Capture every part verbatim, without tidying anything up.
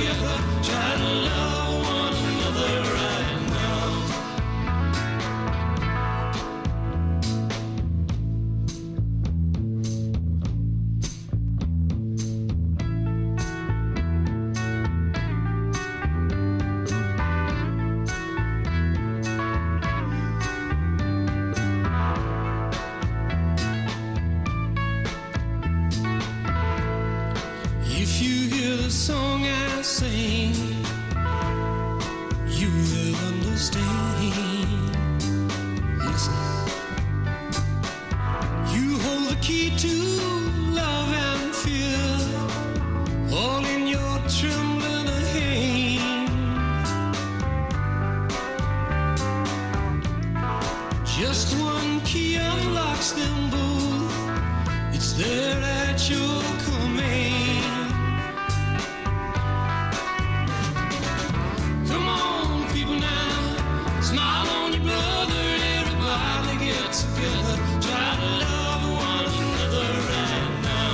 together, try to love one another right now. If you hear the song I sing, you will understand. Listen. You hold the key to love and fear, all in your trembling hand. Just one key unlocks them both. It's there at your command. Come on, people now, smile on your brother. Everybody get together, try to love one another right now.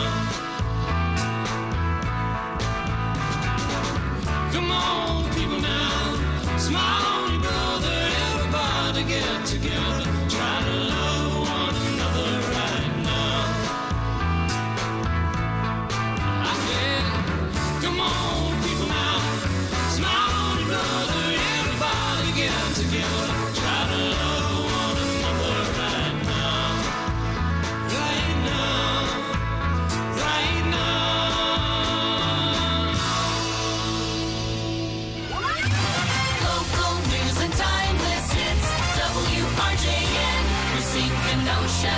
Come on, people now, smile on your brother. Everybody get together, try to love one another right now. I said, come on, people now, smile on your brother. Everybody get together, try to love one another right now. Right now, right now. Local news and timeless hits. W R J N, Racine Kenosha.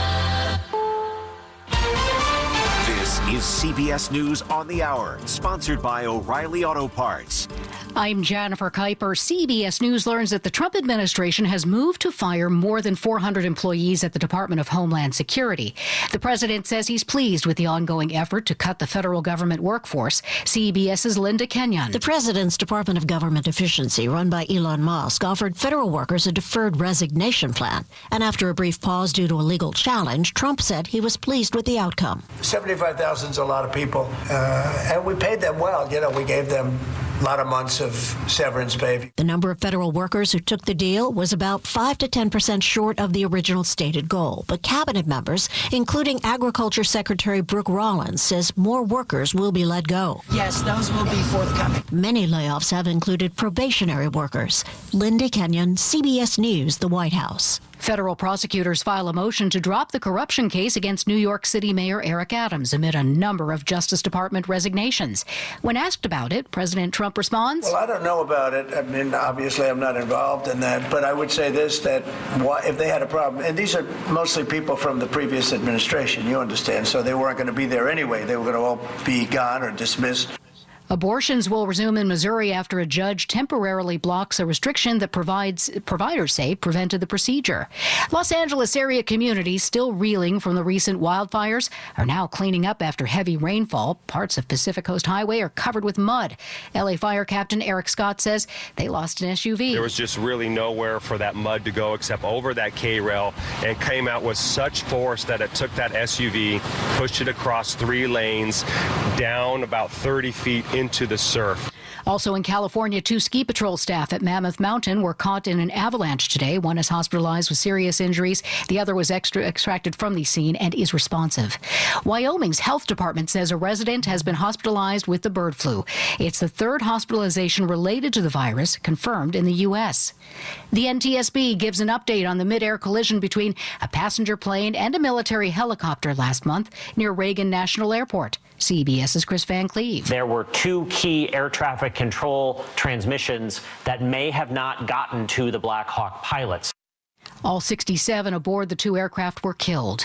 This is C B S News on the Hour, sponsored by O'Reilly Auto Parts. I'm Jennifer Kuiper. C B S News learns that the Trump administration has moved to fire more than four hundred employees at the Department of Homeland Security. The president says he's pleased with the ongoing effort to cut the federal government workforce. CBS's Linda Kenyon. The president's Department of Government Efficiency, run by Elon Musk, offered federal workers a deferred resignation plan. And after a brief pause due to a legal challenge, Trump said he was pleased with the outcome. seventy-five thousand is a lot of people, uh, and we paid them well. You know, we gave them a lot of months of severance pay. The number of federal workers who took the deal was about five to ten percent short of the original stated goal. But cabinet members, including Agriculture Secretary Brooke Rollins, says more workers will be let go. Yes, those will be forthcoming. Many layoffs have included probationary workers. Linda Kenyon, C B S News, the White House. Federal prosecutors file a motion to drop the corruption case against New York City Mayor Eric Adams amid a number of Justice Department resignations. When asked about it, President Trump responds, Well, I don't know about it. I mean, obviously, I'm not involved in that. But I would say this, that if they had a problem, and these are mostly people from the previous administration, you understand, so they weren't going to be there anyway. They were going to all be gone or dismissed. Abortions will resume in Missouri after a judge temporarily blocks a restriction that provides providers say prevented the procedure. Los Angeles area communities still reeling from the recent wildfires are now cleaning up after heavy rainfall. Parts of Pacific Coast Highway are covered with mud. L A Fire Captain Eric Scott says they lost an S U V. There was just really nowhere for that mud to go except over that K-rail, and came out with such force that it took that S U V, pushed it across three lanes, down about thirty feet into the surf. Also in California, two ski patrol staff at Mammoth Mountain were caught in an avalanche today. One is hospitalized with serious injuries. The other was extra extracted from the scene and is responsive. Wyoming's health department says a resident has been hospitalized with the bird flu. It's the third hospitalization related to the virus confirmed in the U S. The N T S B gives an update on the mid-air collision between a passenger plane and a military helicopter last month near Reagan National Airport. CBS's Chris Van Cleve. There were two key air traffic control transmissions that may have not gotten to the Black Hawk pilots. All sixty-seven aboard the two aircraft were killed.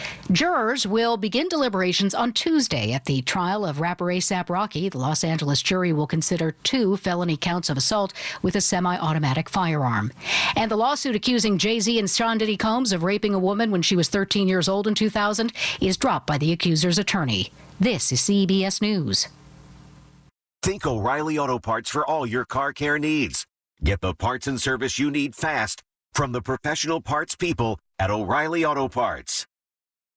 Jurors will begin deliberations on Tuesday at the trial of rapper ASAP Rocky. The Los Angeles jury will consider two felony counts of assault with a semi-automatic firearm. And the lawsuit accusing Jay-Z and Sean Diddy Combs of raping a woman when she was thirteen years old in two thousand is dropped by the accuser's attorney. This is C B S News. Think O'Reilly Auto Parts for all your car care needs. Get the parts and service you need fast from the professional parts people at O'Reilly Auto Parts.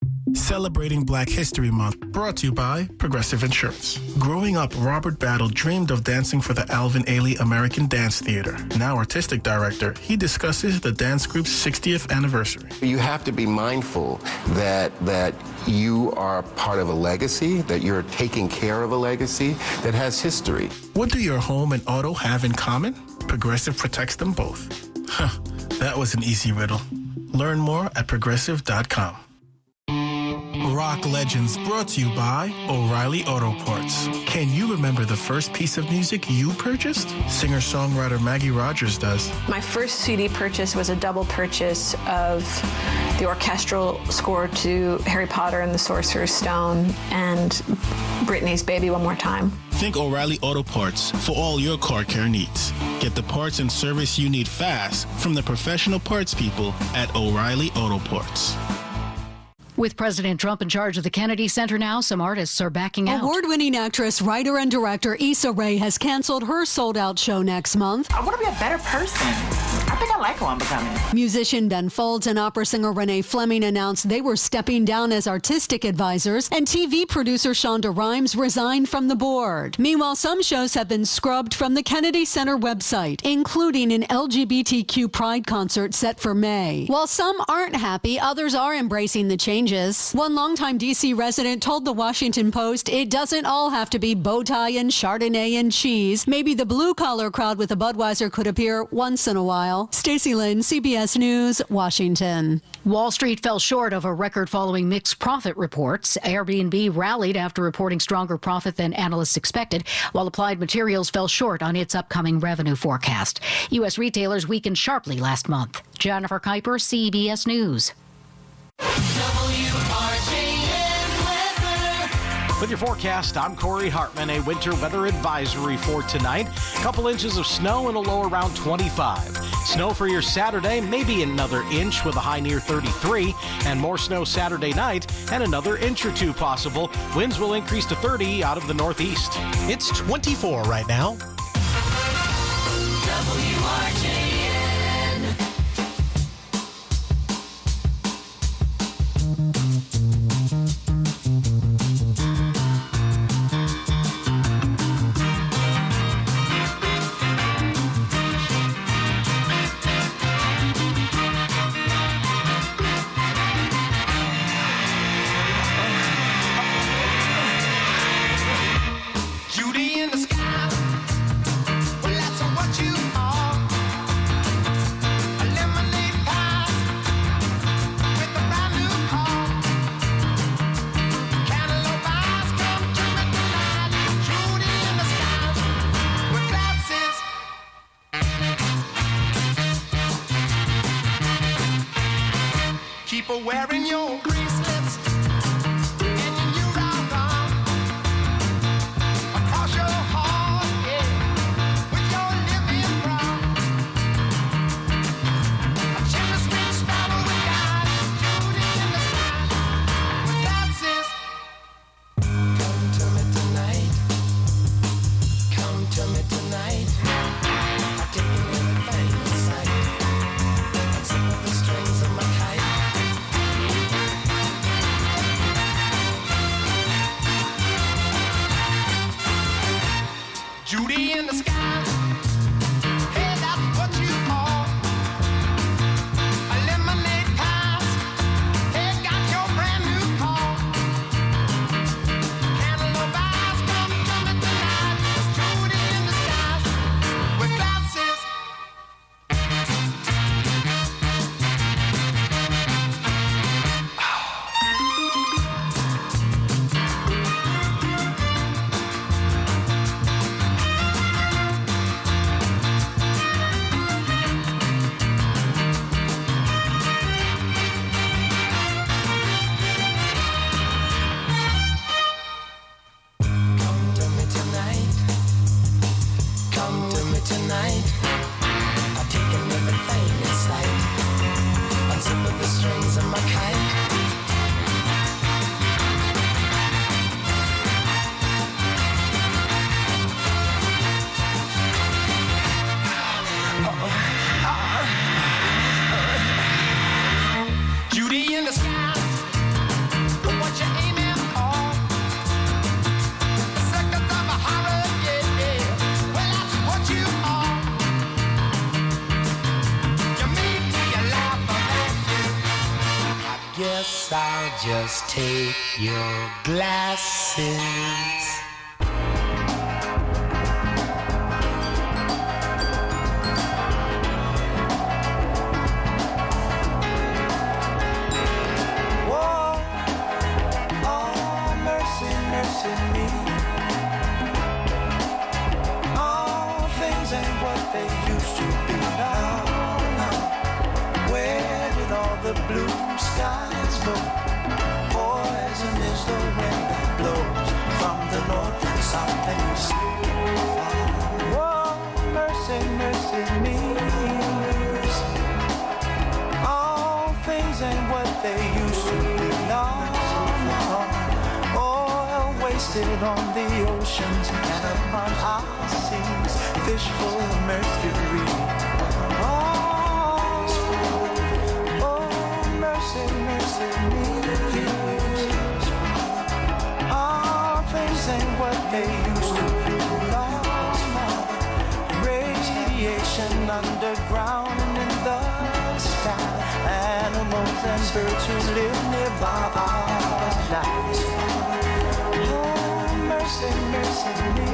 Celebrating Black History Month, brought to you by Progressive Insurance. Growing up, Robert Battle dreamed of dancing for the Alvin Ailey American Dance Theater. Now artistic director, he discusses the dance group's sixtieth anniversary. You have to be mindful that that you are part of a legacy, that you're taking care of a legacy that has history. What do your home and auto have in common? Progressive protects them both. Huh, that was an easy riddle. Learn more at progressive dot com. Rock Legends, brought to you by O'Reilly Auto Parts. Can you remember the first piece of music you purchased? Singer-songwriter Maggie Rogers does. My first C D purchase was a double purchase of the orchestral score to Harry Potter and the Sorcerer's Stone and Britney's Baby One More Time. Think O'Reilly Auto Parts for all your car care needs. Get the parts and service you need fast from the professional parts people at O'Reilly Auto Parts. With President Trump in charge of the Kennedy Center now, some artists are backing out. Award-winning actress, writer, and director Issa Rae has canceled her sold-out show next month. I want to be a better person. I think I like who I'm becoming. Musician Ben Folds and opera singer Renee Fleming announced they were stepping down as artistic advisors, and T V producer Shonda Rhimes resigned from the board. Meanwhile, some shows have been scrubbed from the Kennedy Center website, including an L G B T Q Pride concert set for May. While some aren't happy, others are embracing the change. One longtime D C resident told the Washington Post it doesn't all have to be bow tie and Chardonnay and cheese. Maybe the blue-collar crowd with a Budweiser could appear once in a while. Stacey Lynn, C B S News, Washington. Wall Street fell short of a record following mixed profit reports. Airbnb rallied after reporting stronger profit than analysts expected, while Applied Materials fell short on its upcoming revenue forecast. U S retailers weakened sharply last month. Jennifer Kuiper, C B S News. With your forecast, I'm Corey Hartman. A winter weather advisory for tonight. A couple inches of snow and a low around twenty-five. Snow for your Saturday, maybe another inch with a high near thirty-three. And more snow Saturday night and another inch or two possible. Winds will increase to thirty out of the northeast. It's twenty-four right now. W R J N. Judy in the sky. Well, that's what you are. A lemonade pie with a brand new car. Cantaloupe eyes come to me tonight. Judy in the sky with glasses. Keep her wearing your bracelets. And you rock on. Across your heart, yeah, with your living brown. A chimney sweet sparrow with eyes, Judy in the sky, with glasses. Come to me tonight. Come to me tonight. I take you anything inside. And some of the strings of my kite. guess I'll just take your glasses. Blue skies go. Poison is the wind that blows from the north and south and east. Oh, mercy, mercy me. All things ain't what they used to be. No, no. Oil wasted on the oceans and upon our seas. Fish full of mercury. Ain't what they used to be. Radiation underground and in the sky. Animals and birds who live nearby are alive. Oh, mercy, mercy me.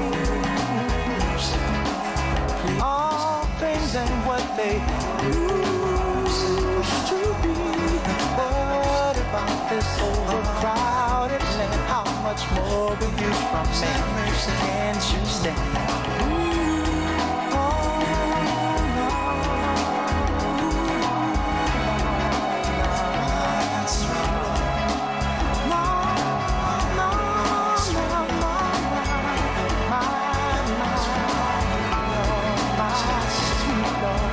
All things ain't what they used to be. What about this overcrowded land? How much more will you from me? Can't you stand? Ooh, oh, no. That's right. No, no, no, no, my, my, my sweet Lord.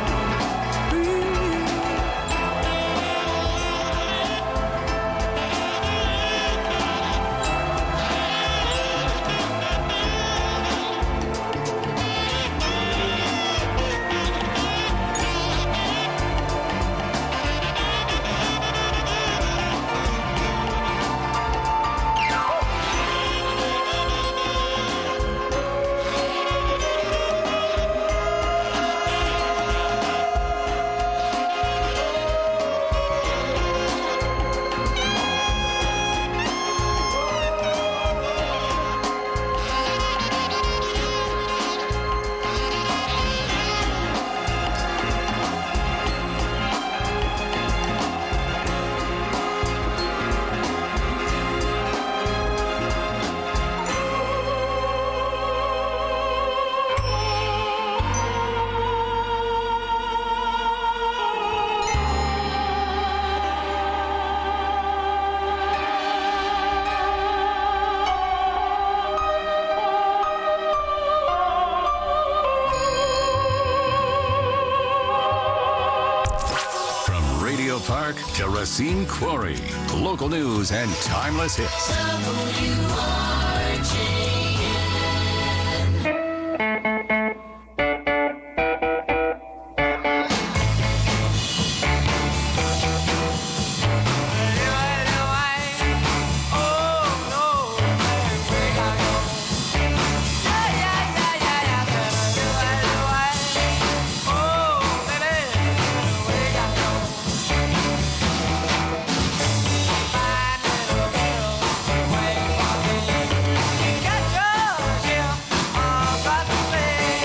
Park to Racine Quarry. Local news and timeless hits. W R J N. Got yours, yeah.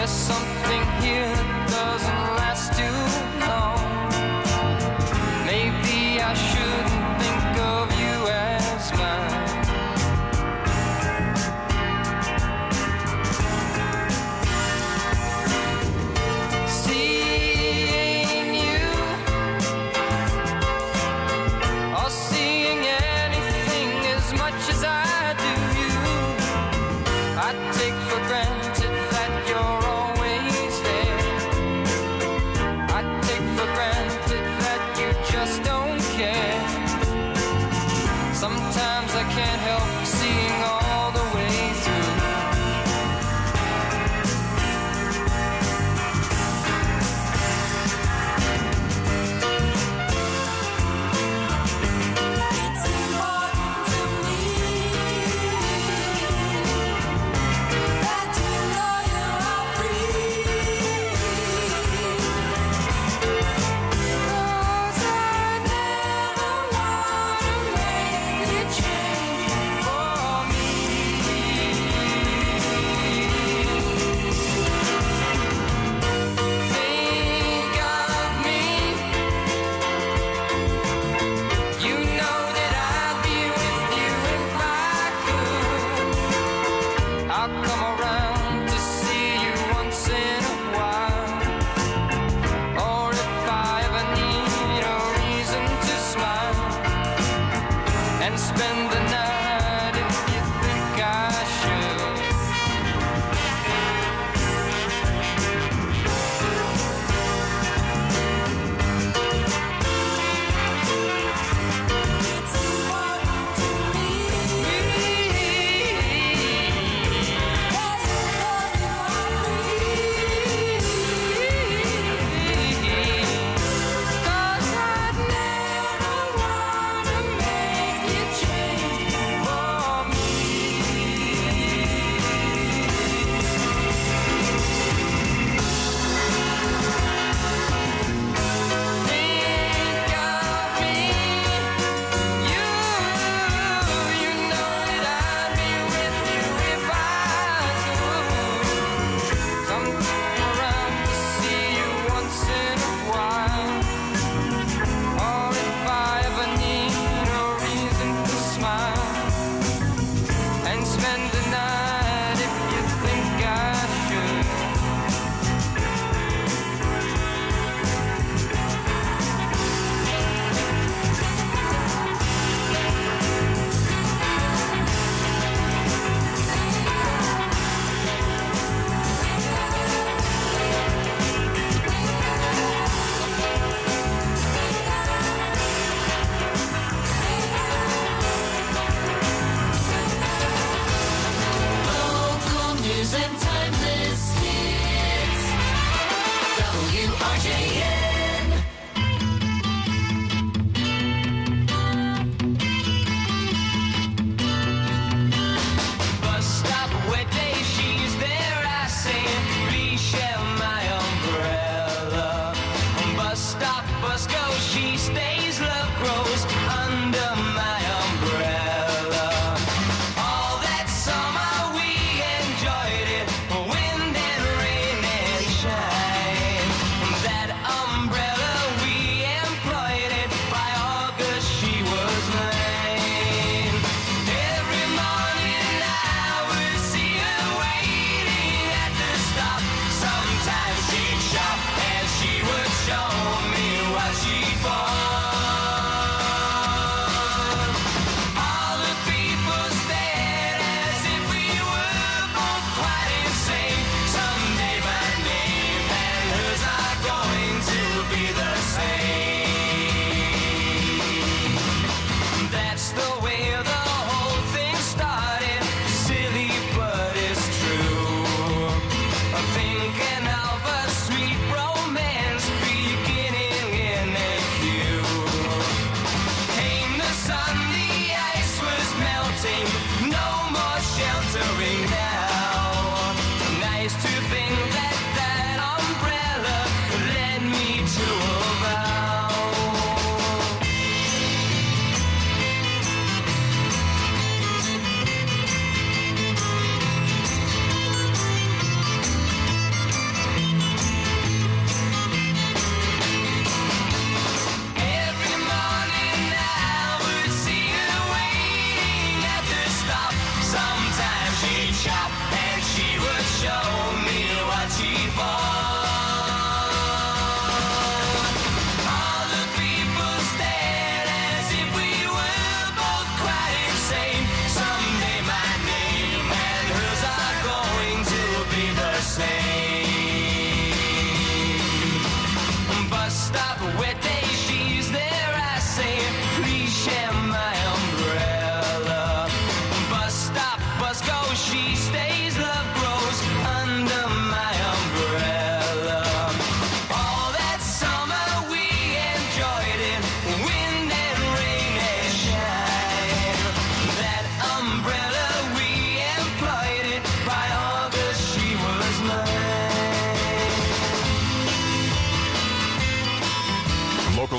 There's something here that doesn't last too long. Maybe I shouldn't think of you as mine. Seeing you, or seeing anything as much as I do you, I take for granted that you're always there.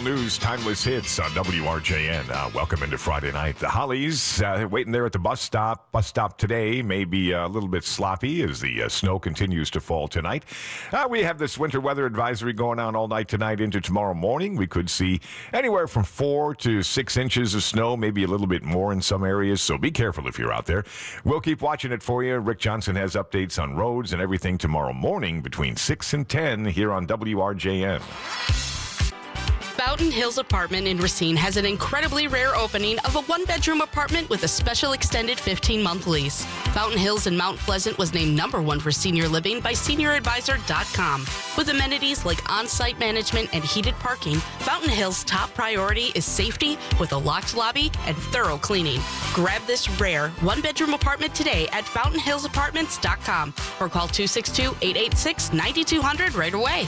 news, timeless hits on W R J N. Uh, welcome into Friday night. The Hollies uh, waiting there at the bus stop. Bus stop today may be a little bit sloppy as the uh, snow continues to fall tonight. Uh, we have this winter weather advisory going on all night tonight into tomorrow morning. We could see anywhere from four to six inches of snow, maybe a little bit more in some areas, so be careful if you're out there. We'll keep watching it for you. Rick Johnson has updates on roads and everything tomorrow morning between six and ten here on W R J N. Fountain Hills Apartment in Racine has an incredibly rare opening of a one-bedroom apartment with a special extended fifteen-month lease. Fountain Hills in Mount Pleasant was named number one for senior living by senior advisor dot com. With amenities like on-site management and heated parking, Fountain Hills' top priority is safety with a locked lobby and thorough cleaning. Grab this rare one-bedroom apartment today at fountain hills apartments dot com or call two six two, eight eight six, nine two zero zero right away.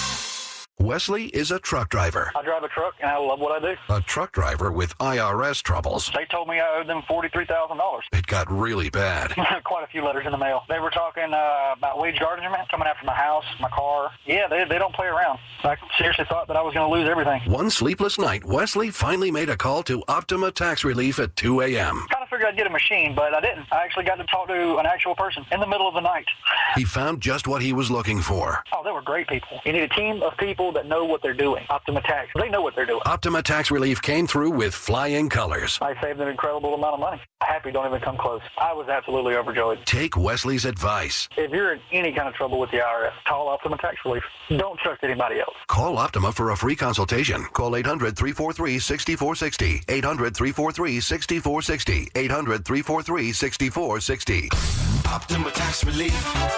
Wesley is a truck driver. I drive a truck, and I love what I do. A truck driver with I R S troubles. They told me I owed them forty-three thousand dollars. It got really bad. Quite a few letters in the mail. They were talking uh, about wage garnishment, coming after my house, my car. Yeah, they, they don't play around. I seriously thought that I was going to lose everything. One sleepless night, Wesley finally made a call to Optima Tax Relief at two a.m. Kind of figured I'd get a machine, but I didn't. I actually got to talk to an actual person in the middle of the night. He found just what he was looking for. Oh, they were great people. You need a team of people that know what they're doing. Optima Tax. They know what they're doing. Optima Tax Relief came through with flying colors. I saved an incredible amount of money. Happy don't even come close. I was absolutely overjoyed. Take Wesley's advice. If you're in any kind of trouble with the I R S, call Optima Tax Relief. Don't trust anybody else. Call Optima for a free consultation. Call eight hundred, three four three, six four six zero. eight hundred, three four three, six four six zero. eight hundred, three four three, six four six zero. Optima Tax Relief.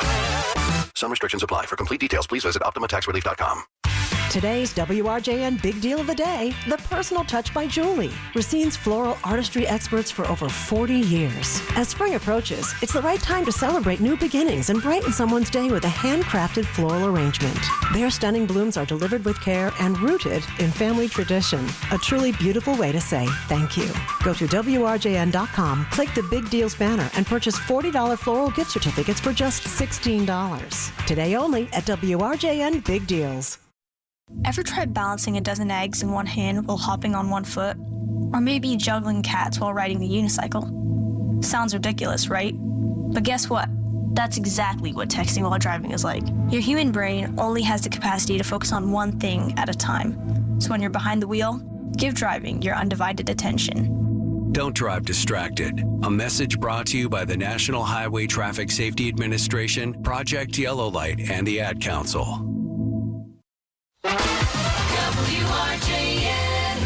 Some restrictions apply. For complete details, please visit optima tax relief dot com. Today's W R J N Big Deal of the Day, the personal touch by Julie, Racine's floral artistry experts for over forty years. As spring approaches, it's the right time to celebrate new beginnings and brighten someone's day with a handcrafted floral arrangement. Their stunning blooms are delivered with care and rooted in family tradition. A truly beautiful way to say thank you. Go to W R J N dot com, click the Big Deals banner, and purchase forty dollars floral gift certificates for just sixteen dollars. Today only at W R J N Big Deals. Ever tried balancing a dozen eggs in one hand while hopping on one foot? Or maybe juggling cats while riding the unicycle? Sounds ridiculous, right? But guess what? That's exactly what texting while driving is like. Your human brain only has the capacity to focus on one thing at a time. So when you're behind the wheel, give driving your undivided attention. Don't drive distracted. A message brought to you by the National Highway Traffic Safety Administration, Project Yellow Light, and the Ad Council. W R J N.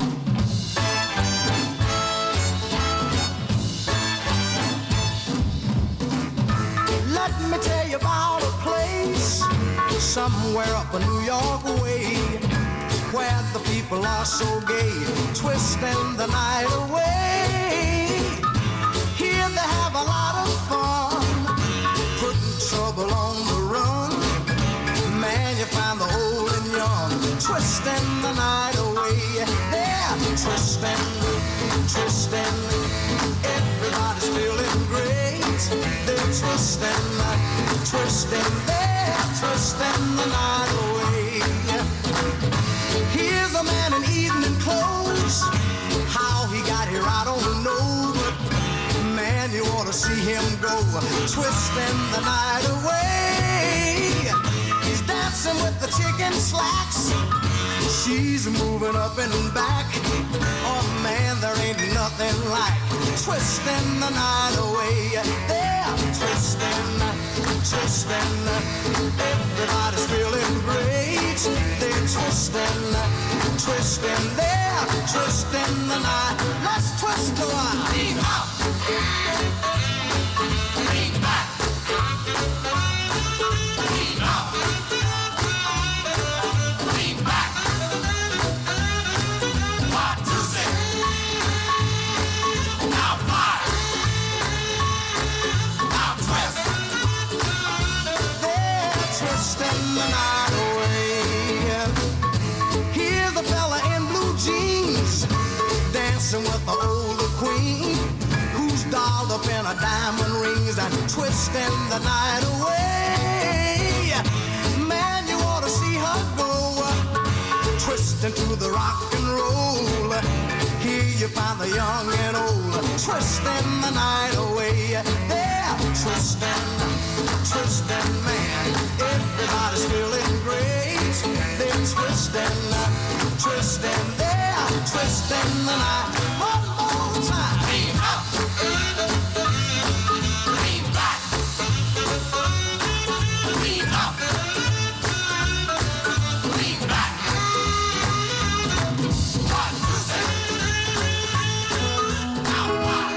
Let me tell you about a place somewhere up a New York way where the people are so gay, twisting the night away. Here they have a lot of fun, putting trouble on the run. Man, you find the old and young, twisting the night away. They're twisting, twisting. Everybody's feeling great. They're twisting, twisting. They're twisting the night away. Here's a man in evening clothes. How he got here, I don't know. But man, you ought to see him go, twisting the night away. He's dancing with the chicken slacks. She's moving up and back. Oh man, there ain't nothing like twisting the night away. They're twisting, twisting. Everybody's feeling great. They're twisting, twisting. They're twisting the night. Let's twist the while. Lean out. Lean back. Lean out. Lean back. One, two, six. Now five. Now twist. They're twisting the night away. Here's a fella in blue jeans dancing with the older queen who's dolled up in her diamond rings and twisting the night away. Man, you ought to see her go, twisting twisting to the rock and roll. Here you find the young and old twisting the night away. They're twisting, twisting, man. Everybody's feeling great. They're twisting, twisting, they're twisting the night. One more time. Lean up, lean back, lean up, lean back. One, two, three. Now one.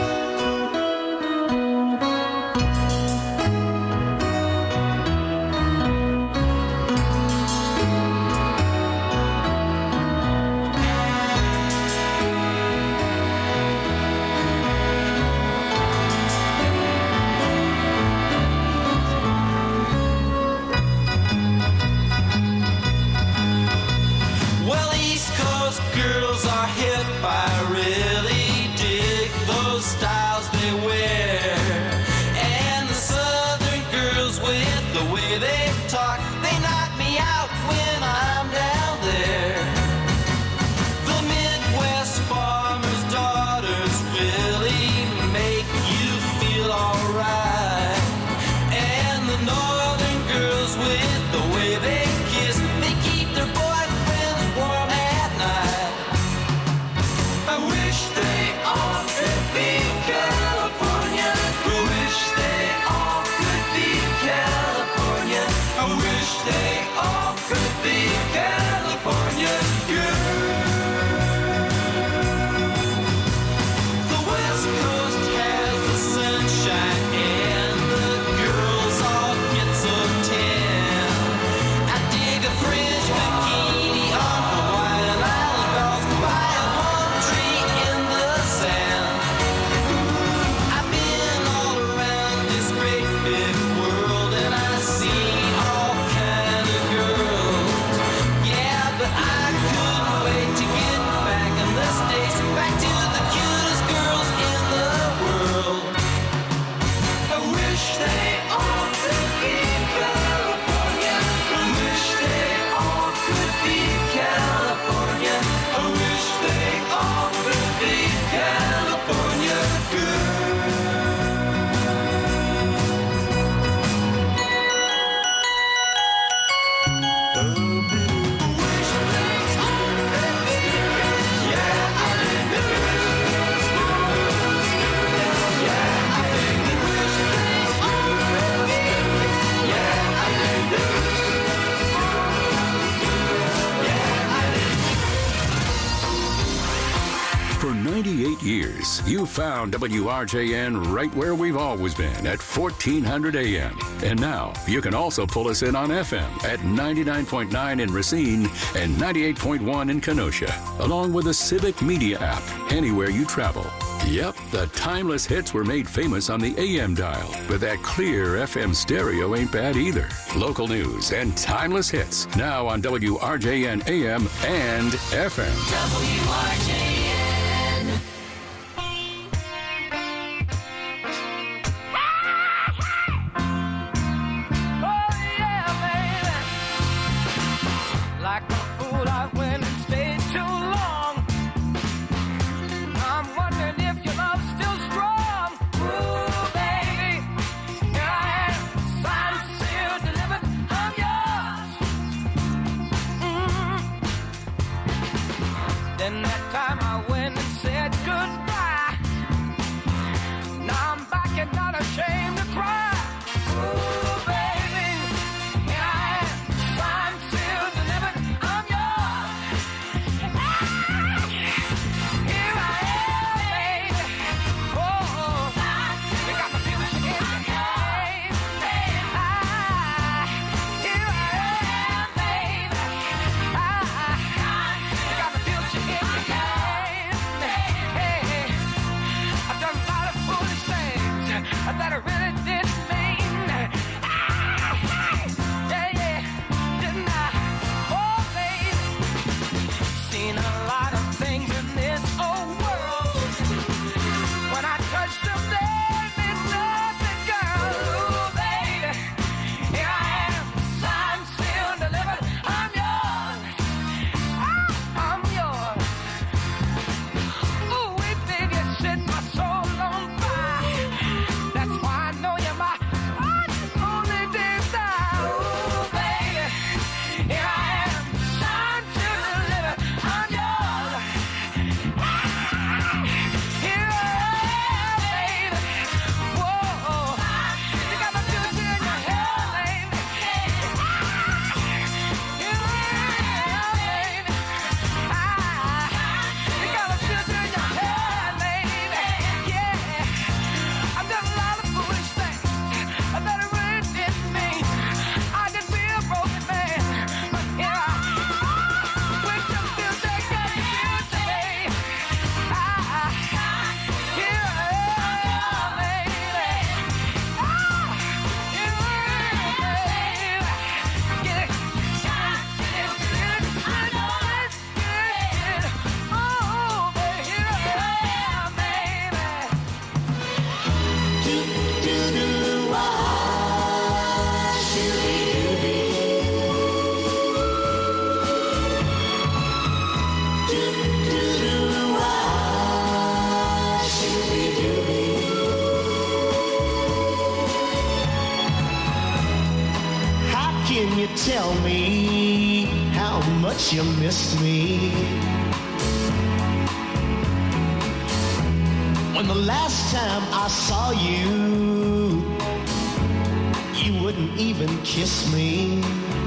Well, East Coast girls are hip. I really dig those styles they wear. And the Southern girls with the way they talk, they knock me out when I'm down there. The Midwest farmers' daughters really make you feel alright. And the Northern girls with the way they kiss, they keep their boyfriends warm at night. I wish they all could be California. I wish they all could be California. I wish they all could be California girls. The West Coast has the sunshine and the girls all get so tan. I dig a French bikini on Hawaiian Island girls by a palm tree in the sand. I've been all around this great big world and I've seen all kind of girls. Yeah, but I couldn't wait to get back in the States, back to the cutest girls in the world. I wish they all could be California. I wish they all could be California. I wish they all could be California For ninety-eight years, you found W R J N right where we've always been at fourteen hundred A M. And now you can also pull us in on F M at ninety-nine point nine in Racine and ninety-eight point one in Kenosha, along with the Civic Media app anywhere you travel. Yep, the timeless hits were made famous on the A M dial, but that clear F M stereo ain't bad either. Local news and timeless hits now on W R J N A M and F M. W R J N. Like a fool, I went and stayed too long. I'm wondering if your love's still strong. Ooh, baby, here I am, signed, sealed, delivered, I'm yours. Mm. Then that time I went and said goodbye. Now I'm back and not ashamed to cry. Ooh, baby, here I am, signed, sealed, delivered, I'm yours. Here I am, baby. Oh, you got me feeling shaky. Ah, here I am, baby. Ah, you got me feeling shaky. tell me how much you miss me. When the last time I saw you, you wouldn't even kiss me.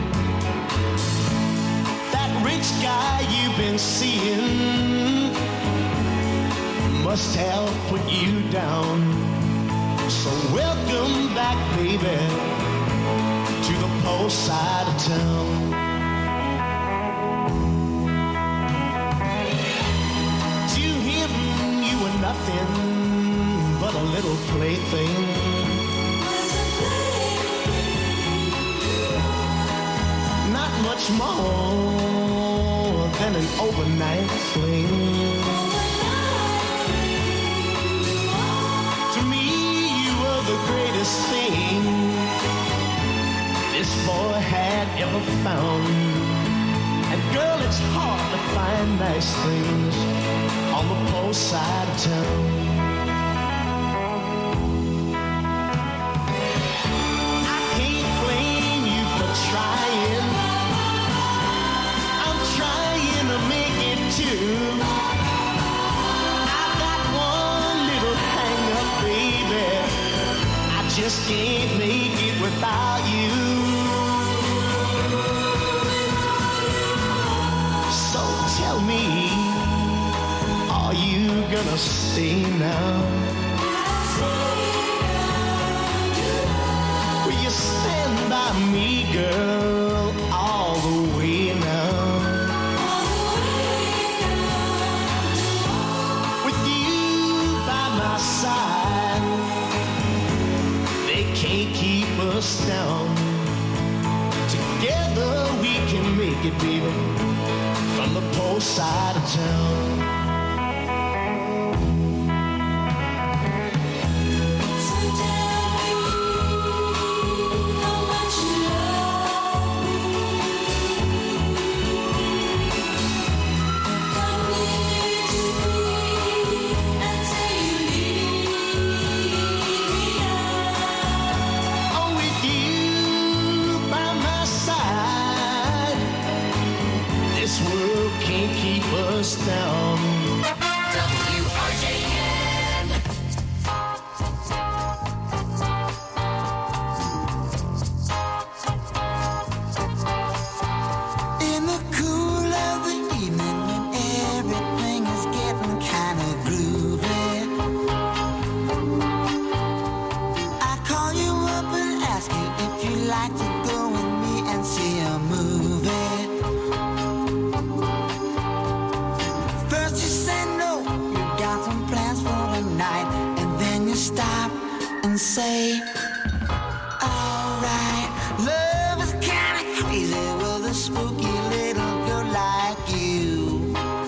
That rich guy you've been seeing must have put you down. So welcome back, baby, to the poor side of town. To him you were nothing but a little plaything. Not much more than an overnight fling. To me you were the greatest thing this boy had ever found. And girl, it's hard to find nice things on the poor side of town. I can't blame you for trying. I'm trying to make it too. I've got one little hang up, baby. I just can't make it without you. So tell me, are you gonna stay now? Will you stand by me, girl, all the way now? With you by my side, they can't keep us down. Together we can make it, baby, from the poor side of town. Down. W R J N. In the cool of the evening when everything is getting kind of groovy, I call you up and ask you if you'd like to go with me and see a movie. Stop and say, alright, love is kinda crazy with a spooky little girl like you.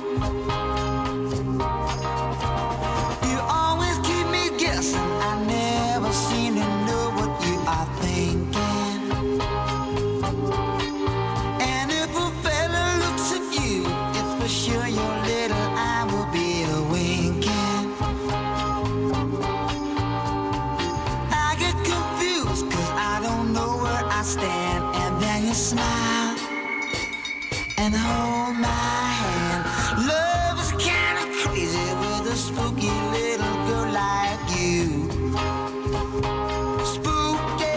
You always keep me guessing, I never seem to know what you are thinking. And if a fella looks at you, it's for sure your little eye will be a winking. Stand and then you smile and hold my hand. Love is kinda crazy with a spooky little girl like you. Spooky.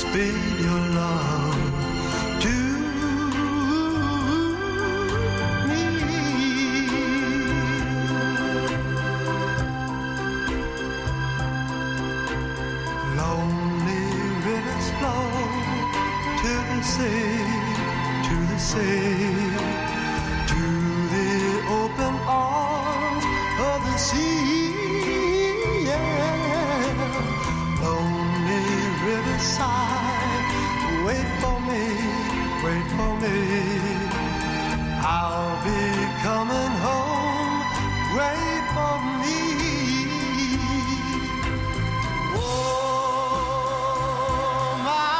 bid your love to me. Lonely rivers flow to the sea, to the sea, to the open arms of the sea. Yeah. Lonely riverside, wait for me, wait for me. I'll be coming home, wait for me. Oh, my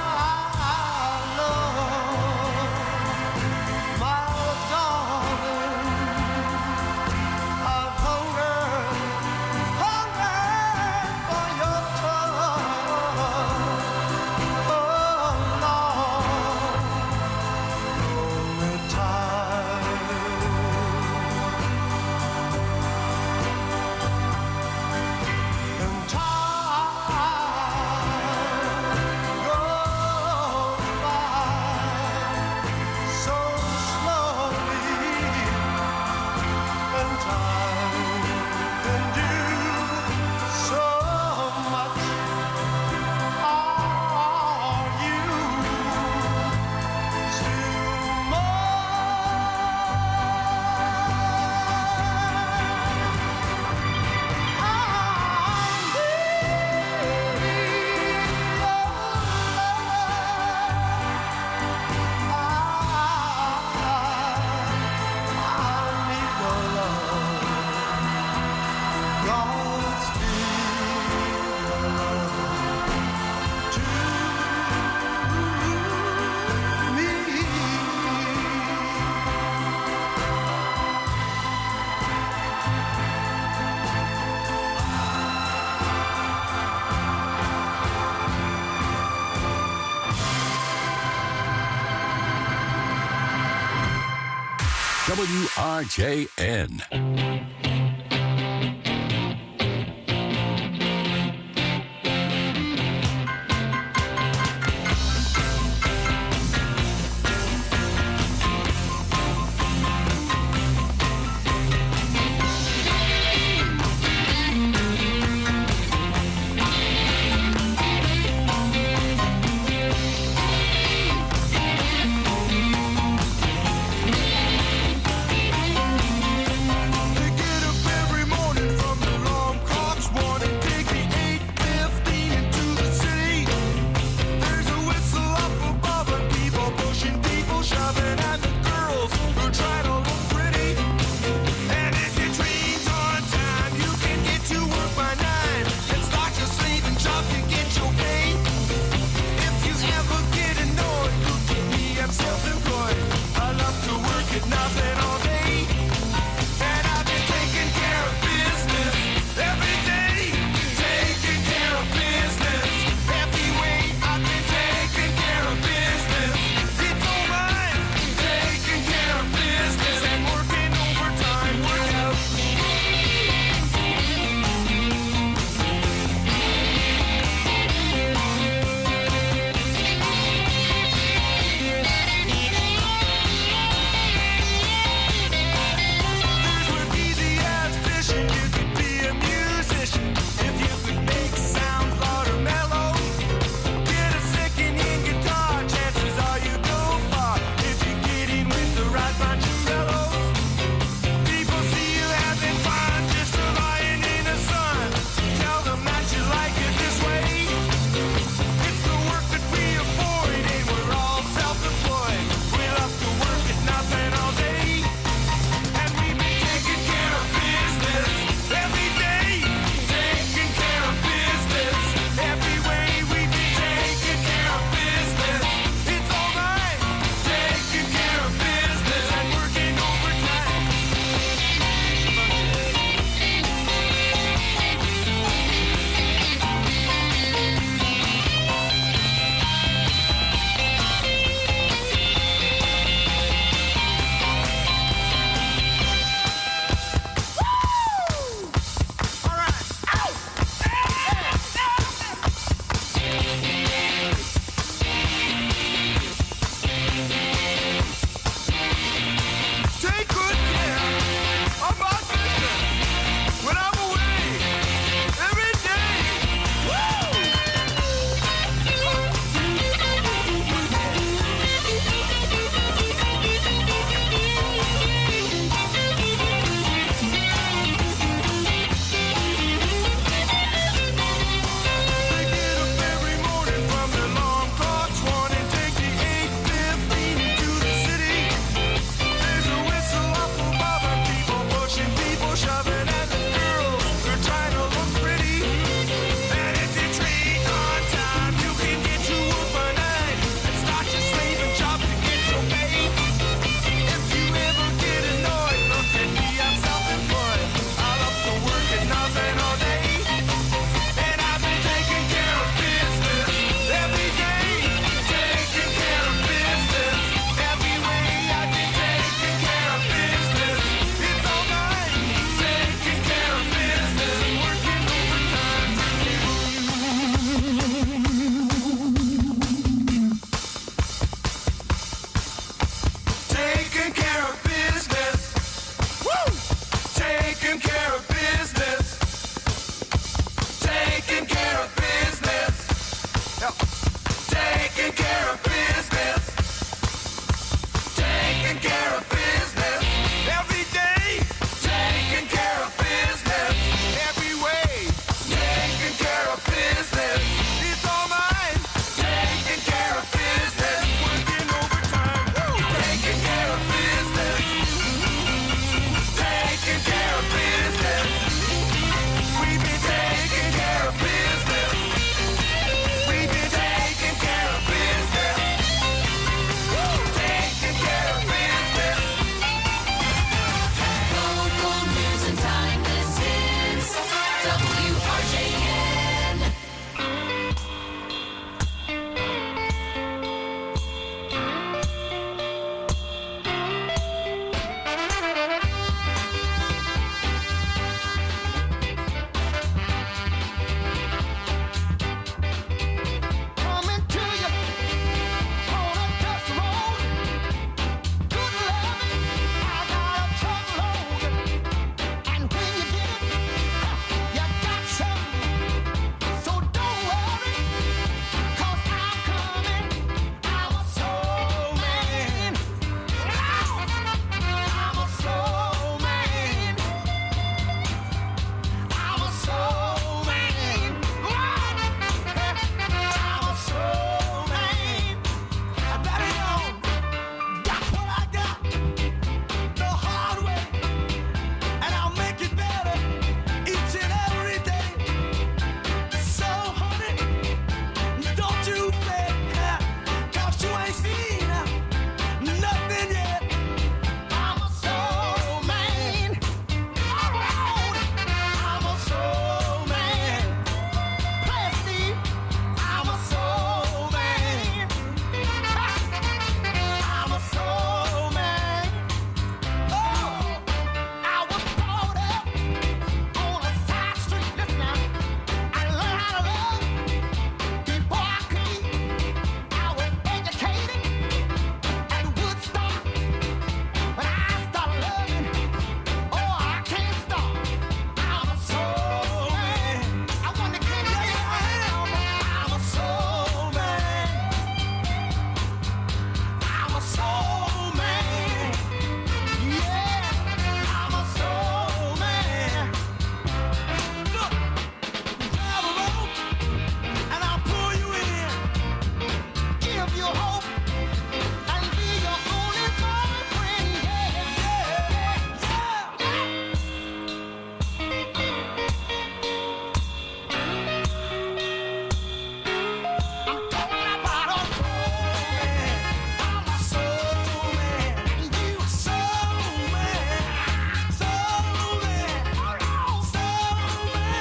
love, my darling, I've hungered, hungered for your touch. Oh, Lord, only time, and time goes by so slowly, and time can do so much. Are you still W R J N. do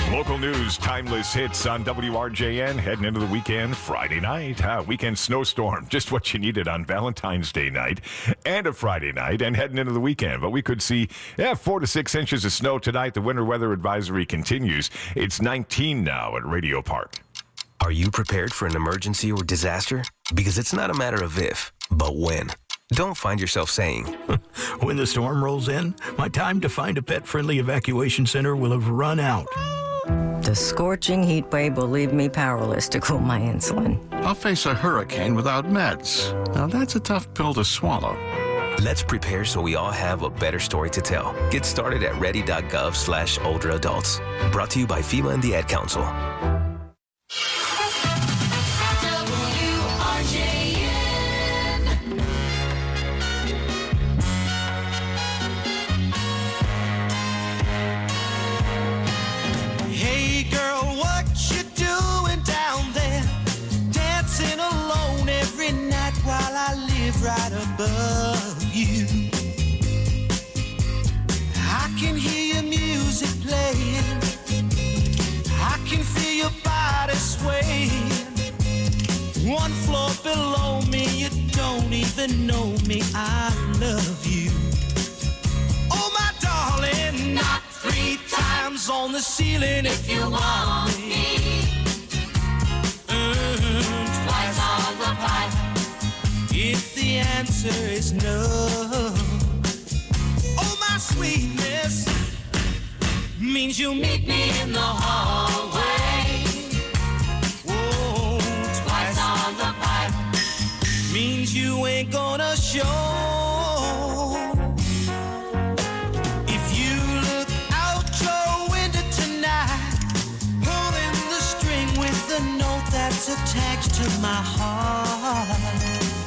Local news, timeless hits on W R J N. Heading into the weekend, Friday night. Huh? Weekend snowstorm, just what you needed on Valentine's Day night and a Friday night and heading into the weekend. But we could see yeah, four to six inches of snow tonight. The winter weather advisory continues. It's nineteen now at Radio Park. Are you prepared for an emergency or disaster? Because it's not a matter of if, but when. Don't find yourself saying, when the storm rolls in, my time to find a pet-friendly evacuation center will have run out. The scorching heat wave will leave me powerless to cool my insulin. I'll face a hurricane without meds. Now that's a tough pill to swallow. Let's prepare so we all have a better story to tell. Get started at ready.gov slash older adults. Brought to you by FEMA and the Ad Council. Hey girl, what you doing down there? Dancing alone every night while I live right above you. I can hear your music playing. I can feel your body swaying. One floor below me, you don't even know me. I love you. Oh my darling, not three times on the ceiling if you want me. Mm, twice on the pipe if the answer is no. Oh my sweetness means you'll meet me in the hallway. Whoa, twice on the pipe means you ain't gonna show. That's attached to my heart.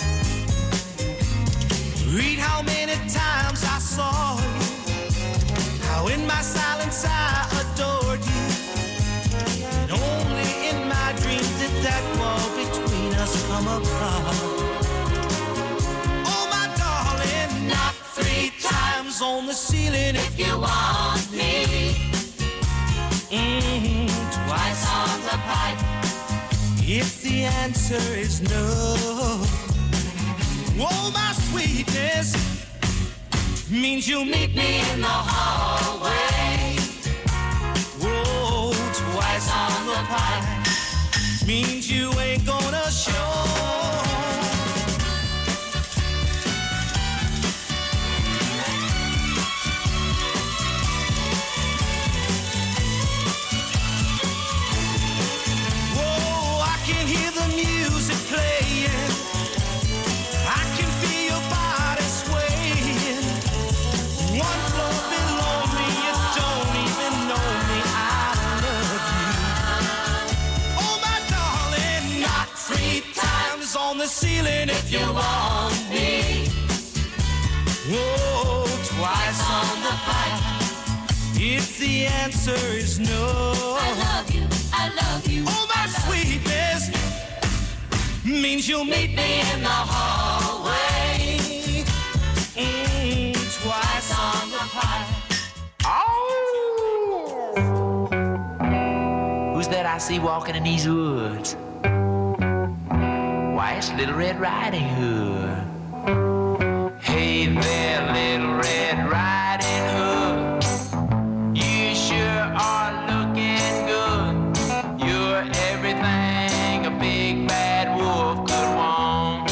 Read how many times I saw you, how in my silence I adored you, and only in my dreams did that wall between us come apart. Oh my darling, not three times on the ceiling if you want me. Mm-hmm, twice on the pipe if the answer is no. Oh, my sweetness means you'll meet me in the hallway. Whoa, twice on the pipe means you ain't gonna show. On the ceiling if you want me. Whoa, twice on the pipe if the answer is no. I love you, I love you. Oh, my sweetness means you'll meet me in the hallway. Mm, twice on the pipe. Oh! Who's that I see walking in these woods? Why, it's Little Red Riding Hood. Hey there, Little Red Riding Hood. You sure are looking good. You're everything a big bad wolf could want.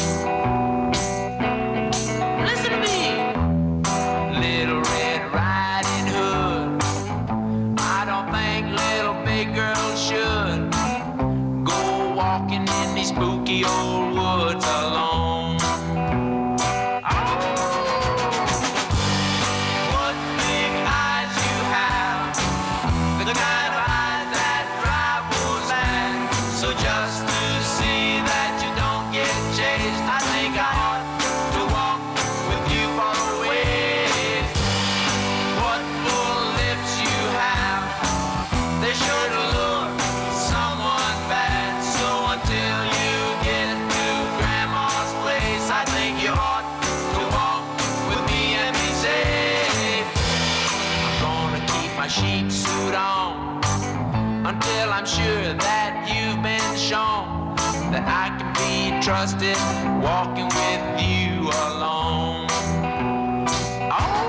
Listen to me, Little Red Riding Hood. I don't think little big girls should go walking in these spooky old woods alone. Oh, what big eyes you have, the kind of eyes that drive wolves mad. So just to see that you don't get chased, I think I ought to walk with you for a ways. What full lips you have, they sure to lure someone bad. So until you get to Grandma's place, I think you ought to walk with me and be safe. I'm gonna keep my sheep suit on until I'm sure that you've been shown that I can be trusted walking with you alone. Oh,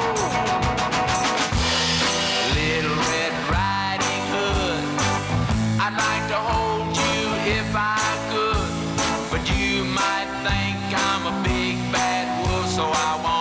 Little Red Riding Hood, I'd like to hold you if I could, but you might think I'm a big bad wolf, so I won't.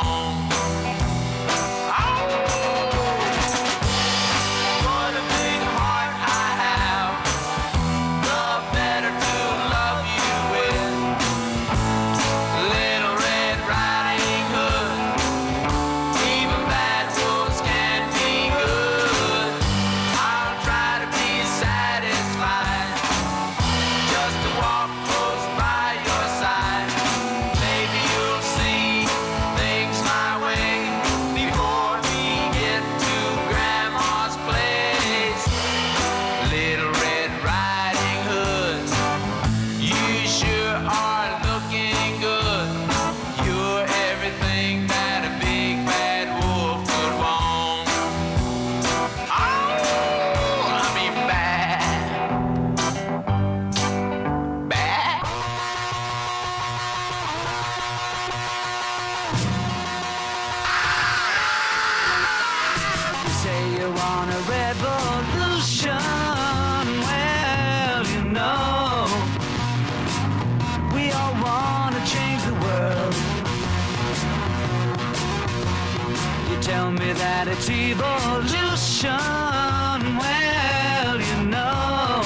Tell me that it's evolution. Well, you know,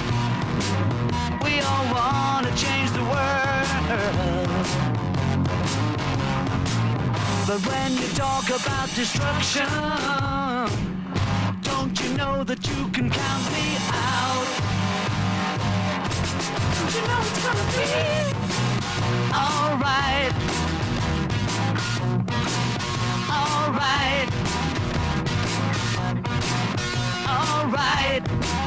we all want to change the world. But when you talk about destruction, don't you know that you can count me out? Don't you know it's gonna be alright? Alright, alright.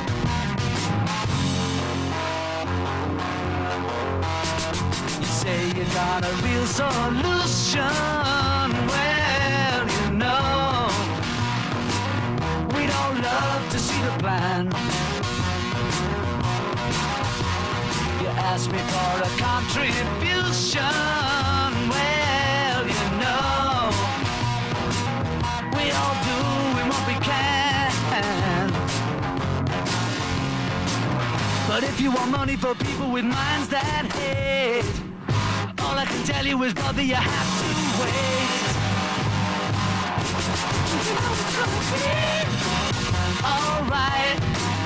You say you got a real solution. Well, you know, we'd all love to see the plan. You ask me for a contribution. Well, you know, we all doing what we can. But if you want money for people with minds that hate, all I can tell you is, brother, you have to wait. You know it's gonna be alright.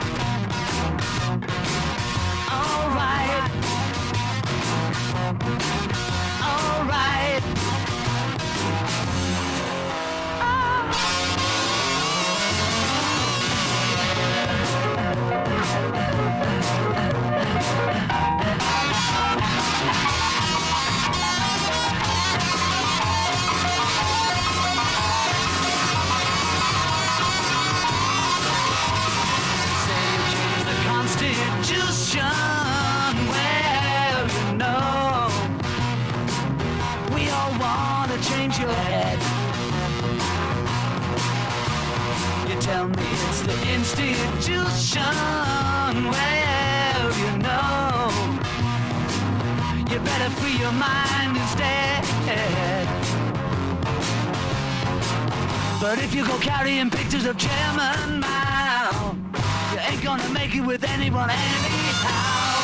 Alright. Alright. Constitution, well, you know, we all want to change your head. You tell me it's the institution, well, you know, you better free your mind instead. But if you go carrying pictures of Chairman Mao, you ain't gonna make it with anyone anyhow.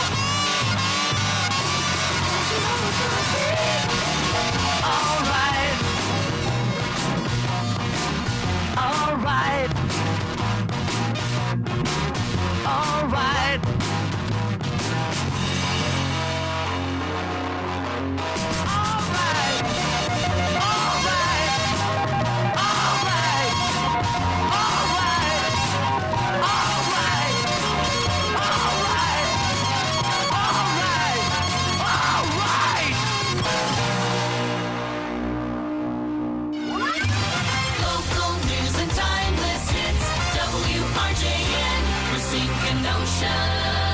Alright. Alright. Alright. Local news and timeless hits. W R J N, Racine, Kenosha.